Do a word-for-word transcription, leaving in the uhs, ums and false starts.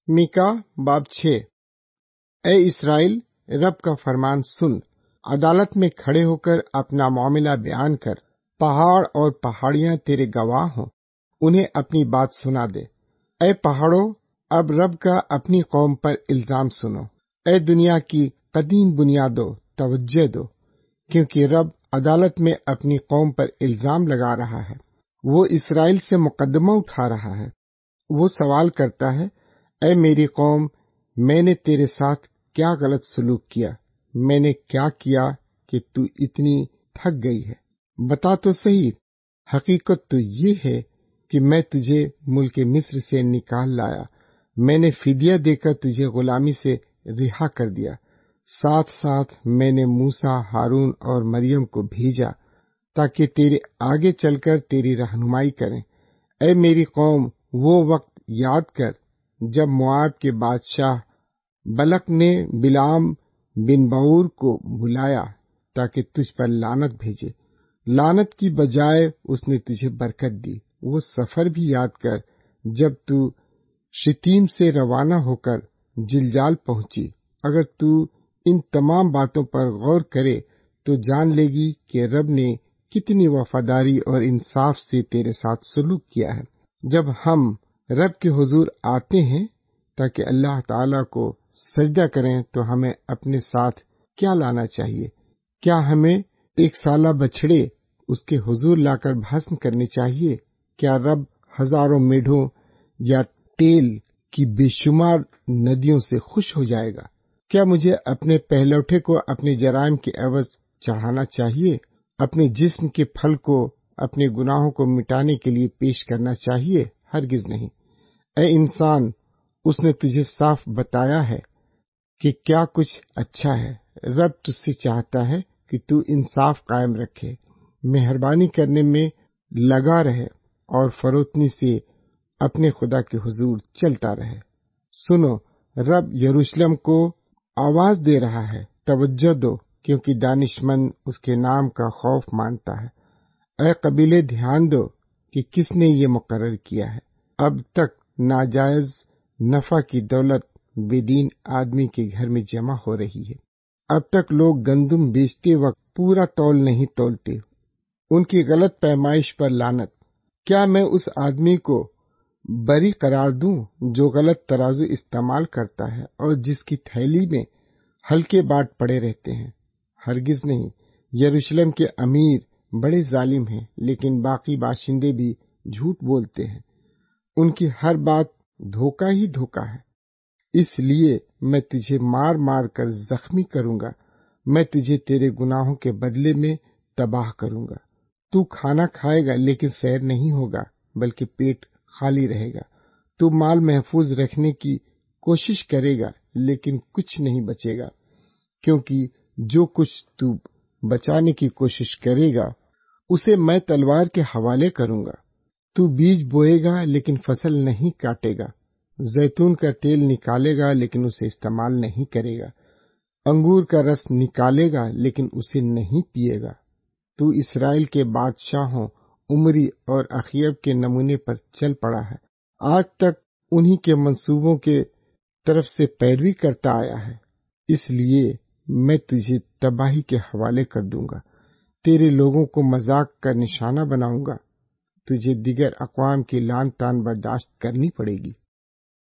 Mica باب چھ۔ اے اسرائیل، رب کا فرمان سن، عدالت میں کھڑے ہو کر اپنا معاملہ بیان کر۔ پہاڑ اور پہاڑیاں تیرے گواہ ہوں، انہیں اپنی بات سنا دے۔ اے پہاڑوں، اب رب کا اپنی قوم پر الزام سنو۔ اے دنیا کی قدیم بنیادوں، توجہ دو، کیونکہ رب عدالت میں اپنی قوم پر الزام لگا رہا ہے۔ وہ اسرائیل سے مقدمہ اٹھا رہا ہے۔ وہ سوال کرتا ہے، اے میری قوم، میں نے تیرے ساتھ کیا غلط سلوک کیا؟ میں نے کیا کیا کہ تو اتنی تھک گئی ہے؟ بتا تو صحیح۔ حقیقت تو یہ ہے کہ میں تجھے ملک مصر سے نکال لایا، میں نے فدیہ دے کر تجھے غلامی سے رہا کر دیا۔ ساتھ ساتھ میں نے موسیٰ، ہارون اور مریم کو بھیجا تاکہ تیرے آگے چل کر تیری رہنمائی کریں۔ اے میری قوم، وہ وقت یاد کر جب مواب کے بادشاہ بلق نے بلعام بن بعور کو بلایا تاکہ تجھ پر لعنت بھیجے۔ لعنت کی بجائے اس نے تجھے برکت دی۔ وہ سفر بھی یاد کر جب تو شتیم سے روانہ ہو کر جلجال پہنچی۔ اگر تو ان تمام باتوں پر غور کرے تو جان لے گی کہ رب نے کتنی وفاداری اور انصاف سے تیرے ساتھ سلوک کیا ہے۔ جب ہم رب کے حضور آتے ہیں تاکہ اللہ تعالیٰ کو سجدہ کریں تو ہمیں اپنے ساتھ کیا لانا چاہیے؟ کیا ہمیں ایک سالہ بچھڑے اس کے حضور لا کر بھسم کرنے چاہیے؟ کیا رب ہزاروں میڑھوں یا تیل کی بے شمار ندیوں سے خوش ہو جائے گا؟ کیا مجھے اپنے پہلوٹے کو اپنے جرائم کے عوض چڑھانا چاہیے؟ اپنے جسم کے پھل کو اپنے گناہوں کو مٹانے کے لیے پیش کرنا چاہیے؟ ہرگز نہیں۔ اے انسان، اس نے تجھے صاف بتایا ہے کہ کیا کچھ اچھا ہے۔ رب تجھ سے چاہتا ہے کہ تو انصاف قائم رکھے، مہربانی کرنے میں لگا رہے اور فروتنی سے اپنے خدا کے حضور چلتا رہے۔ سنو، رب یروشلم کو آواز دے رہا ہے، توجہ دو، کیونکہ دانش مند اس کے نام کا خوف مانتا ہے۔ اے قبیلے، دھیان دو کہ کس نے یہ مقرر کیا ہے۔ اب تک ناجائز نفع کی دولت بے دین آدمی کے گھر میں جمع ہو رہی ہے۔ اب تک لوگ گندم بیچتے وقت پورا تول نہیں تولتے۔ ان کی غلط پیمائش پر لعنت۔ کیا میں اس آدمی کو بری قرار دوں جو غلط ترازو استعمال کرتا ہے اور جس کی تھیلی میں ہلکے باٹ پڑے رہتے ہیں؟ ہرگز نہیں۔ یروشلم کے امیر بڑے ظالم ہیں، لیکن باقی باشندے بھی جھوٹ بولتے ہیں۔ ان کی ہر بات دھوکہ ہی دھوکہ ہے۔ اس لیے میں تجھے مار مار کر زخمی کروں گا، میں تجھے تیرے گناہوں کے بدلے میں تباہ کروں گا۔ تو کھانا کھائے گا لیکن سیر نہیں ہوگا، بلکہ پیٹ خالی رہے گا۔ تو مال محفوظ رکھنے کی کوشش کرے گا لیکن کچھ نہیں بچے گا، کیونکہ جو کچھ تو بچانے کی کوشش کرے گا اسے میں تلوار کے حوالے کروں گا۔ تو بیج بوئے گا لیکن فصل نہیں کاٹے گا، زیتون کا تیل نکالے گا لیکن اسے استعمال نہیں کرے گا، انگور کا رس نکالے گا لیکن اسے نہیں پیے گا۔ تو اسرائیل کے بادشاہوں عمری اور اخیب کے نمونے پر چل پڑا ہے، آج تک انہی کے منصوبوں کے طرف سے پیروی کرتا آیا ہے۔ اس لیے میں تجھے تباہی کے حوالے کر دوں گا، تیرے لوگوں کو مذاق کا نشانہ بناؤں گا، تجھے دیگر اقوام کی لعن طعن برداشت کرنی پڑے گی۔